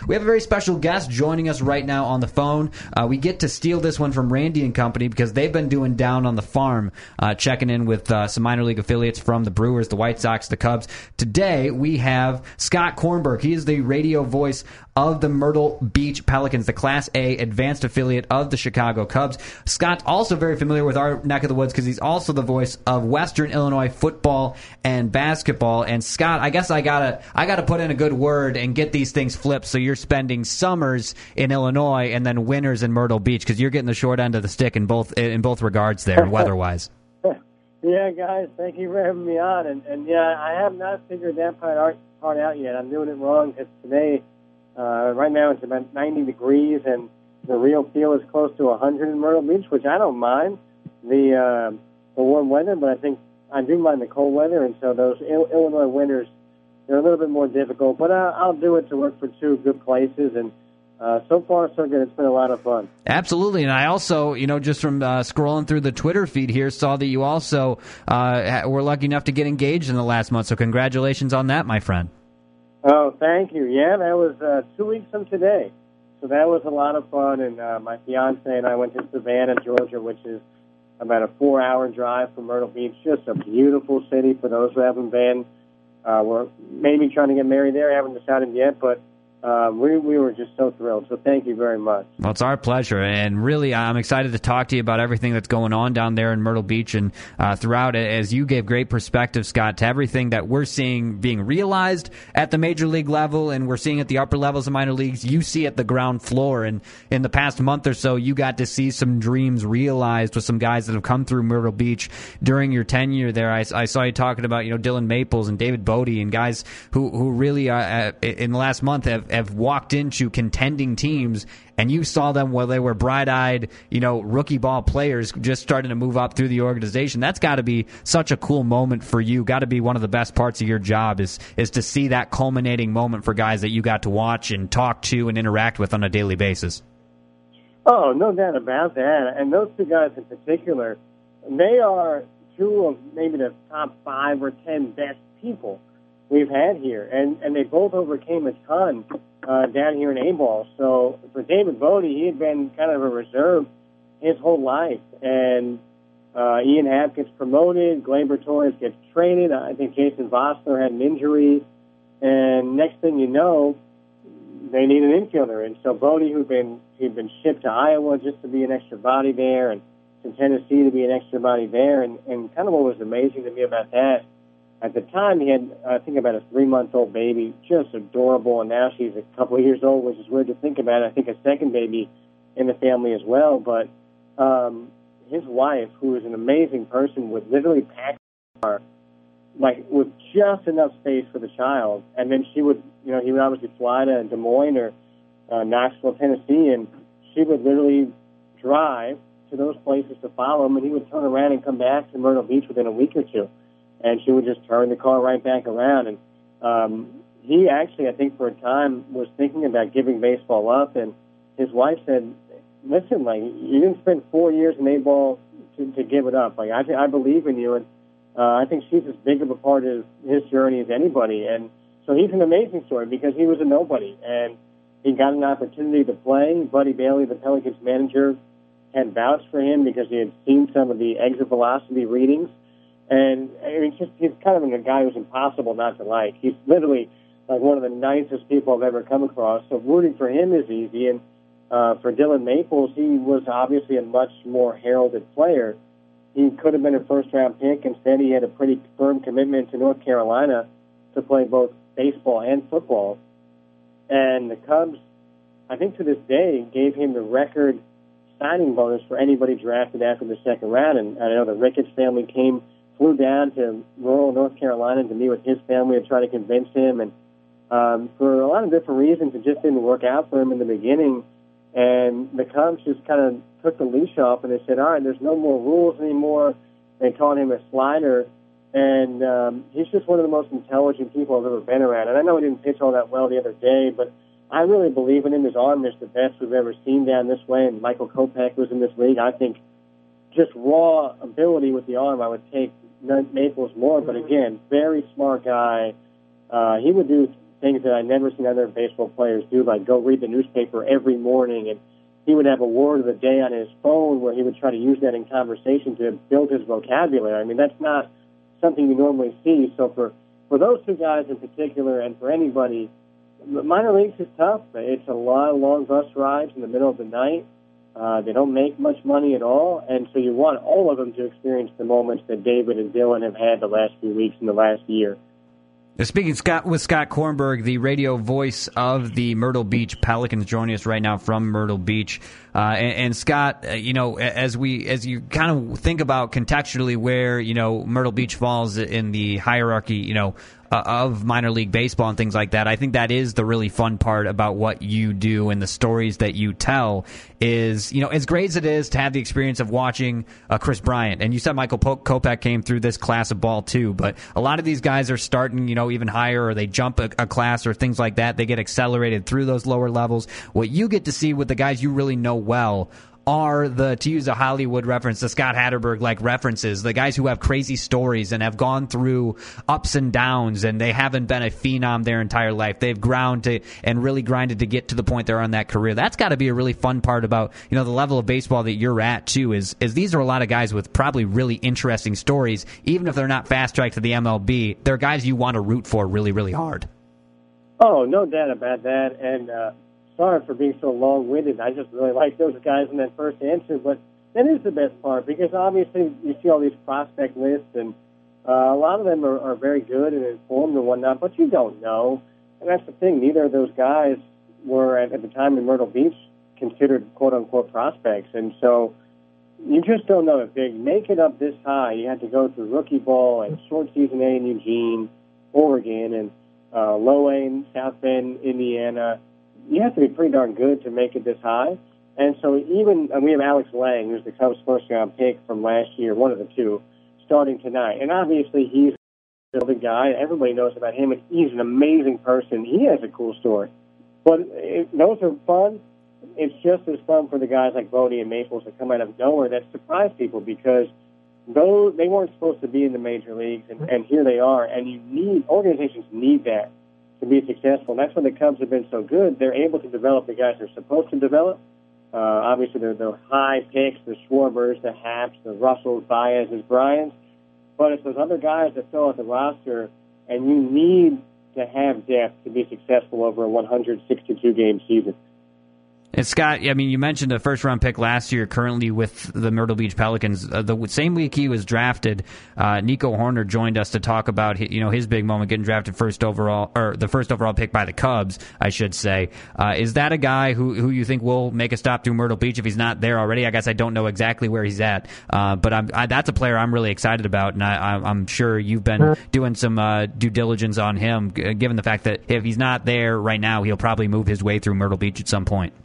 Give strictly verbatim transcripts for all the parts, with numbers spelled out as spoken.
we have a very special guest joining us right now on the phone. Uh, we get to steal this one from Randy and Company because they've been doing Down on the Farm, uh, checking in with uh, some minor league affiliates from the Brewers, the White Sox, the Cubs. Today, we have Scott Kornberg. He is the radio voice of the Myrtle Beach Pelicans, the Class A advanced affiliate of the Chicago Cubs. Scott's also very familiar with our neck of the woods because he's also the voice of Western Illinois football and basketball. And Scott, I guess I gotta I gotta put in a good word and get these things flipped. So you're spending summers in Illinois and then winters in Myrtle Beach because you're getting the short end of the stick in both in both regards there, weather-wise. Yeah, guys, thank you for having me on. And, and yeah, I have not figured that part, part out yet. I'm doing it wrong because today, uh, right now it's about ninety degrees, and the real feel is close to one hundred in Myrtle Beach, which I don't mind the uh, the warm weather, but I think I do mind the cold weather, and so those Il- Illinois winters, they're a little bit more difficult. But uh, I'll do it to work for two good places, and Uh, so far, so good. It's been a lot of fun. Absolutely. And I also, you know, just from uh, scrolling through the Twitter feed here, saw that you also uh, were lucky enough to get engaged in the last month. So congratulations on that, my friend. Oh, thank you. Yeah, that was uh, two weeks from today. So that was a lot of fun. And uh, my fiance and I went to Savannah, Georgia, which is about a four-hour drive from Myrtle Beach. Just a beautiful city for those who haven't been. Uh, we're maybe trying to get married there. I haven't decided yet, but Uh, we, we were just so thrilled, so thank you very much. Well, it's our pleasure, and really I'm excited to talk to you about everything that's going on down there in Myrtle Beach and uh, throughout it, as you gave great perspective, Scott, to everything that we're seeing being realized at the major league level, and we're seeing at the upper levels of minor leagues. You see at the ground floor, and in the past month or so, you got to see some dreams realized with some guys that have come through Myrtle Beach during your tenure there. I, I saw you talking about, you know, Dylan Maples and David Bodie and guys who, who really, uh, in the last month have have walked into contending teams, and you saw them while they were bright-eyed, you know, rookie ball players just starting to move up through the organization. That's got to be such a cool moment for you. Got to be one of the best parts of your job is is to see that culminating moment for guys that you got to watch and talk to and interact with on a daily basis. Oh, no doubt about that. And those two guys in particular, they are two of maybe the top five or ten best people we've had here, and, and they both overcame a ton uh, down here in A-ball. So for David Bodie, he had been kind of a reserve his whole life, and uh, Ian Happ gets promoted, Gleyber Torres gets traded, I think Jason Vosler had an injury, and next thing you know, they need an infielder. And so Bodie, who'd been, he'd been shipped to Iowa just to be an extra body there, and to Tennessee to be an extra body there, and, and kind of what was amazing to me about that, at the time, he had, I think, about a three-month-old baby, just adorable, and now she's a couple of years old, which is weird to think about. I think a second baby in the family as well. But um, his wife, who is an amazing person, would literally pack her, like, with just enough space for the child, and then she would, you know, he would obviously fly to Des Moines or uh, Knoxville, Tennessee, and she would literally drive to those places to follow him, and he would turn around and come back to Myrtle Beach within a week or two. And she would just turn the car right back around. And um, he actually, I think, for a time was thinking about giving baseball up. And his wife said, listen, like, you didn't spend four years in A-ball to, to give it up. Like, I, I believe in you. And uh, I think she's as big of a part of his journey as anybody. And so he's an amazing story because he was a nobody. And he got an opportunity to play. Buddy Bailey, the Pelicans manager, had vouched for him because he had seen some of the exit velocity readings. And I mean, just, he's kind of a guy who's impossible not to like. He's literally like one of the nicest people I've ever come across. So rooting for him is easy. And uh, for Dylan Maples, he was obviously a much more heralded player. He could have been a first-round pick. Instead, he had a pretty firm commitment to North Carolina to play both baseball and football. And the Cubs, I think to this day, gave him the record signing bonus for anybody drafted after the second round. And I know the Ricketts family came flew down to rural North Carolina to meet with his family and try to convince him. And um, for a lot of different reasons, it just didn't work out for him in the beginning. And the Cubs just kind of took the leash off, and they said, all right, there's no more rules anymore. They called him a slider. And um, he's just one of the most intelligent people I've ever been around. And I know he didn't pitch all that well the other day, but I really believe in him. His arm is the best we've ever seen down this way. And Michael Kopech was in this league. I think just raw ability with the arm, I would take Maples more, but again, very smart guy. Uh, he would do things that I've never seen other baseball players do, like go read the newspaper every morning, and he would have a word of the day on his phone where he would try to use that in conversation to build his vocabulary. I mean, that's not something you normally see. So for, for those two guys in particular, and for anybody, minor leagues is tough. It's a lot of long bus rides in the middle of the night. Uh, they don't make much money at all, and so you want all of them to experience the moments that David and Dylan have had the last few weeks and the last year. Speaking Scott with Scott Kornberg, the radio voice of the Myrtle Beach Pelicans, joining us right now from Myrtle Beach. Uh, and, and Scott, uh, you know, as we as you kind of think about contextually where you know Myrtle Beach falls in the hierarchy, you know, uh, of minor league baseball and things like that, I think that is the really fun part about what you do and the stories that you tell. Is you know, as great as it is to have the experience of watching uh, Chris Bryant, and you said Michael Kopech came through this class of ball too, but a lot of these guys are starting, you know, even higher, or they jump a, a class or things like that. They get accelerated through those lower levels. What you get to see with the guys you really know well are the, to use a Hollywood reference, the Scott Hatterberg-like references, the guys who have crazy stories and have gone through ups and downs, and they haven't been a phenom their entire life. They've ground to and really grinded to get to the point they're on that career. That's got to be a really fun part about, you know, the level of baseball that you're at too, is, is these are a lot of guys with probably really interesting stories. Even if they're not fast-tracked to the M L B, they're guys you want to root for really, really hard. Oh, no doubt about that, and uh sorry for being so long-winded. I just really like those guys in that first answer, but that is the best part, because obviously you see all these prospect lists, and uh, a lot of them are, are very good and informed and whatnot, but you don't know. And that's the thing. Neither of those guys were, at, at the time in Myrtle Beach, considered quote-unquote prospects. And so you just don't know if they make it up this high. You have to go through rookie ball and short season A in Eugene, Oregon, and uh, low A in South Bend, Indiana. You have to be pretty darn good to make it this high. And so even, and we have Alex Lang, who's the Cubs first-round pick from last year, one of the two, starting tonight. And obviously he's the guy. Everybody knows about him. He's an amazing person. He has a cool story. But it, those are fun. It's just as fun for the guys like Bodie and Maples that come out of nowhere that surprise people, because those, they weren't supposed to be in the major leagues, and, and here they are. And you need, organizations need that to be successful. And that's when the Cubs have been so good. They're able to develop the guys they're supposed to develop. Uh, obviously, they're the high picks, the Schwarbers, the Haps, the Russells, Baez's, Bryans. But it's those other guys that fill out the roster, and you need to have depth to be successful over a one hundred sixty-two game season. And Scott, I mean, you mentioned a first-round pick last year, currently with the Myrtle Beach Pelicans. Uh, the same week he was drafted, uh, Nico Horner joined us to talk about, you know, his big moment, getting drafted first overall, or the first overall pick by the Cubs, I should say. Uh, is that a guy who who you think will make a stop through Myrtle Beach if he's not there already? I guess I don't know exactly where he's at, uh, but I'm, I, that's a player I'm really excited about, and I, I'm sure you've been doing some uh, due diligence on him, given the fact that if he's not there right now, he'll probably move his way through Myrtle Beach at some point.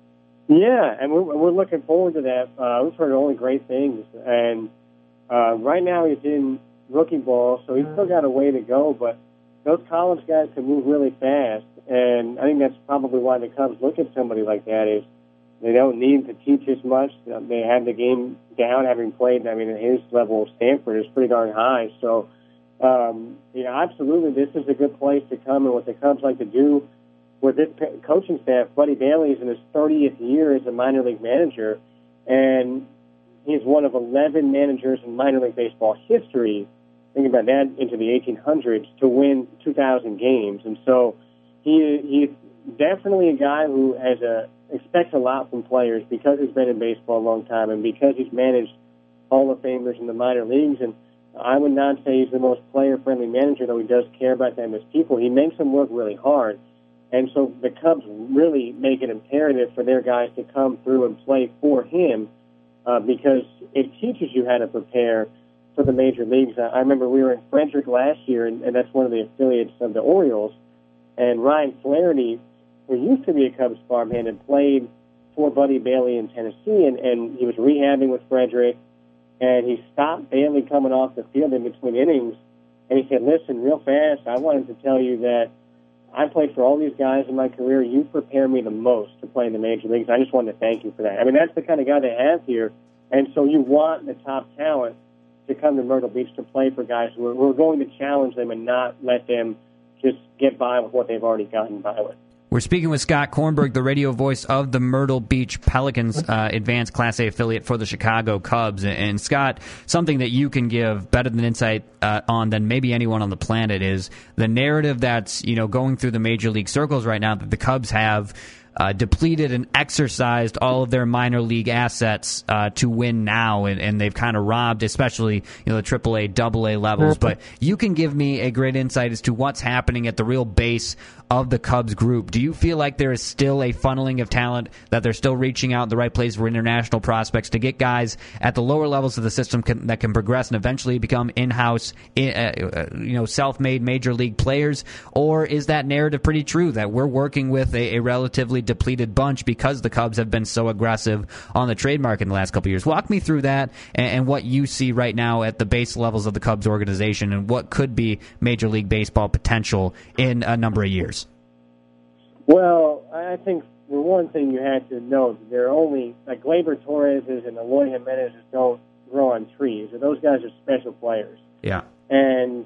Yeah, and we're, we're looking forward to that. Uh, we've heard only great things, and uh, right now he's in rookie ball, so he's still got a way to go, but those college guys can move really fast, and I think that's probably why the Cubs look at somebody like that, is they don't need to teach as much. They have the game down, having played, I mean, at his level, Stanford is pretty darn high, so um, yeah, absolutely, this is a good place to come, and what the Cubs like to do with this coaching staff, Buddy Bailey's in his thirtieth year as a minor league manager, and he's one of eleven managers in minor league baseball history, think about that, into the eighteen hundreds, to win two thousand games. And so he he's definitely a guy who has a expects a lot from players because he's been in baseball a long time and because he's managed Hall of Famers in the minor leagues. And I would not say he's the most player-friendly manager, though he does care about them as people. He makes them work really hard. And so the Cubs really make it imperative for their guys to come through and play for him uh, because it teaches you how to prepare for the major leagues. I remember we were in Frederick last year, and, and that's one of the affiliates of the Orioles, and Ryan Flaherty, who used to be a Cubs farmhand, had played for Buddy Bailey in Tennessee, and, and he was rehabbing with Frederick, and he stopped Bailey coming off the field in between innings, and he said, listen, real fast, I wanted to tell you that I played for all these guys in my career. You prepare me the most to play in the major leagues. I just wanted to thank you for that. I mean, that's the kind of guy they have here. And so you want the top talent to come to Myrtle Beach to play for guys who are, who are going to challenge them and not let them just get by with what they've already gotten by with. We're speaking with Scott Kornberg, the radio voice of the Myrtle Beach Pelicans, uh, advanced Class A affiliate for the Chicago Cubs. And, and Scott, something that you can give better than insight uh, on than maybe anyone on the planet is the narrative that's, you know, going through the major league circles right now that the Cubs have Uh, depleted and exercised all of their minor league assets uh, to win now, and, and they've kind of robbed, especially you know the triple A, double A levels. But you can give me a great insight as to what's happening at the real base of the Cubs group. Do you feel like there is still a funneling of talent, that they're still reaching out in the right place for international prospects to get guys at the lower levels of the system can, that can progress and eventually become in-house, in, uh, you know, self-made major league players? Or is that narrative pretty true, that we're working with a, a relatively depleted bunch because the Cubs have been so aggressive on the trade market in the last couple of years? Walk me through that and, and what you see right now at the base levels of the Cubs organization and what could be Major League Baseball potential in a number of years. Well, I think the one thing you have to know, they're only, like Gleyber Torres and Eloy Jimenez don't grow on trees. Those guys are special players. Yeah. And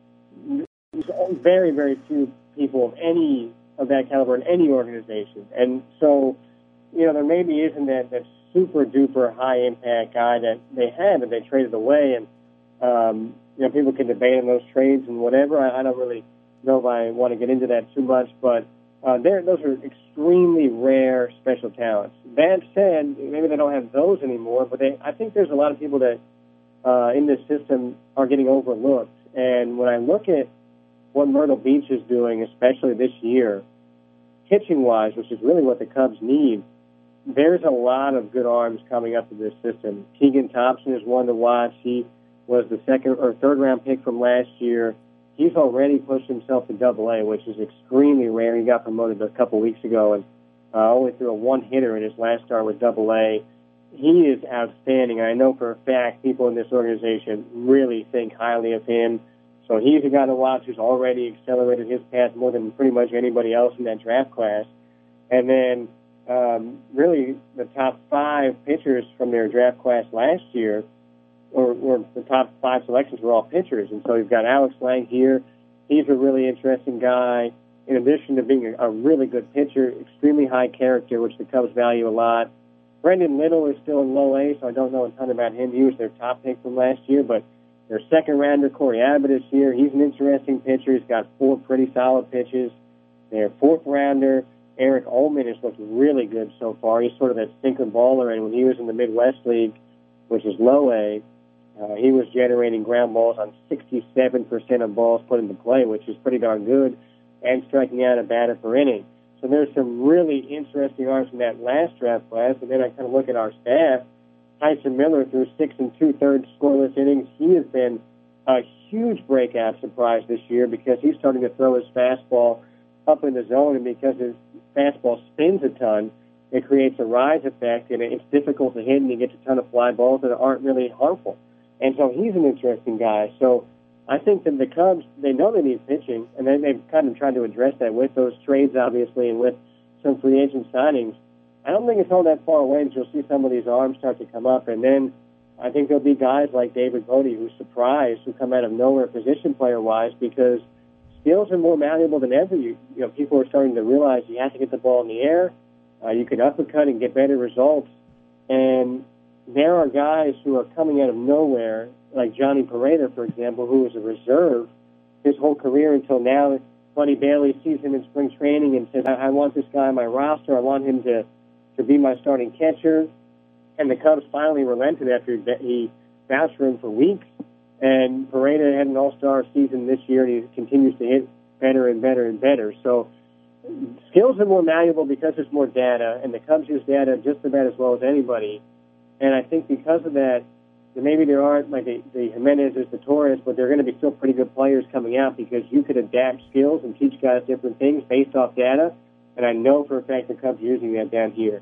very, very few people of any of that caliber in any organization. And so, you know, there maybe isn't that, that super-duper high-impact guy that they had that they traded away. And, um, you know, people can debate on those trades and whatever. I, I don't really know if I want to get into that too much, but uh, those are extremely rare special talents. That said, maybe they don't have those anymore, but they, I think there's a lot of people that uh, in this system are getting overlooked. And when I look at what Myrtle Beach is doing, especially this year, pitching-wise, which is really what the Cubs need, there's a lot of good arms coming up to this system. Keegan Thompson is one to watch. He was the second or third round pick from last year. He's already pushed himself to double A, which is extremely rare. He got promoted a couple weeks ago and uh, only threw a one-hitter in his last start with double A. He is outstanding. I know for a fact people in this organization really think highly of him. So he's a guy to watch who's already accelerated his path more than pretty much anybody else in that draft class. And then um, really the top five pitchers from their draft class last year, or, or the top five selections were all pitchers. And so you've got Alex Lang here. He's a really interesting guy. In addition to being a, a really good pitcher, extremely high character, which the Cubs value a lot. Brendan Little is still in low A, so I don't know a ton about him. He was their top pick from last year, but their second rounder, Corey Abbott, is here. He's an interesting pitcher. He's got four pretty solid pitches. Their fourth rounder, Eric Ullman, has looked really good so far. He's sort of that sinker baller, and when he was in the Midwest League, which is low A, uh, he was generating ground balls on sixty-seven percent of balls put into play, which is pretty darn good, and striking out a batter per inning. So there's some really interesting arms from that last draft class, and then I kind of look at our staff. Tyson Miller threw six and two-thirds scoreless innings. He has been a huge breakout surprise this year because he's starting to throw his fastball up in the zone, and because his fastball spins a ton, it creates a rise effect, and it's difficult to hit, and he gets a ton of fly balls that aren't really harmful. And so he's an interesting guy. So I think that the Cubs, they know they need pitching, and then they've kind of tried to address that with those trades, obviously, and with some free agent signings. I don't think it's all that far away until you'll see some of these arms start to come up. And then I think there'll be guys like David Bodie who's surprised, who come out of nowhere position player-wise, because skills are more malleable than ever. You, you know, people are starting to realize you have to get the ball in the air. Uh, you can uppercut and get better results. And there are guys who are coming out of nowhere, like Johnny Pareda, for example, who was a reserve his whole career until now. Buddy Bailey sees him in spring training and says, I, I want this guy on my roster. I want him to to be my starting catcher. And the Cubs finally relented after he vouched for him for weeks. And Pareda had an all-star season this year, and he continues to hit better and better and better. So skills are more malleable because there's more data, and the Cubs use data just about as well as anybody. And I think because of that, maybe there aren't like the, the Jimenez's, the Torres, but they're going to be still pretty good players coming out because you could adapt skills and teach guys different things based off data. And I know for a fact the Cubs are using that down here.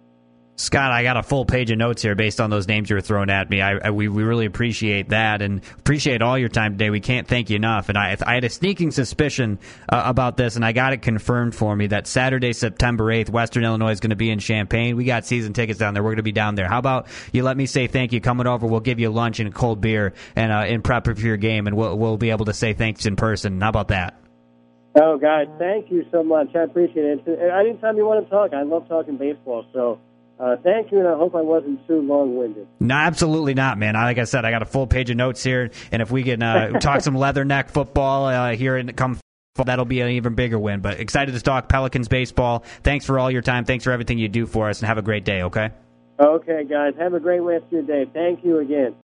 Scott, I got a full page of notes here based on those names you were throwing at me. I, I we, we really appreciate that and appreciate all your time today. We can't thank you enough. And I, I had a sneaking suspicion uh, about this, and I got it confirmed for me that Saturday, September eighth, Western Illinois is going to be in Champaign. We got season tickets down there. We're going to be down there. How about you let me say thank you coming over? We'll give you lunch and a cold beer and uh, in prep for your game, and we'll, we'll be able to say thanks in person. How about that? Oh, guys, thank you so much. I appreciate it. It's, anytime you want to talk, I love talking baseball. So uh, thank you, and I hope I wasn't too long-winded. No, absolutely not, man. Like I said, I got a full page of notes here, and if we can uh, talk some Leatherneck football uh, here and come, that'll be an even bigger win. But excited to talk Pelicans baseball. Thanks for all your time. Thanks for everything you do for us, and have a great day, okay? Okay, guys, have a great rest of your day. Thank you again.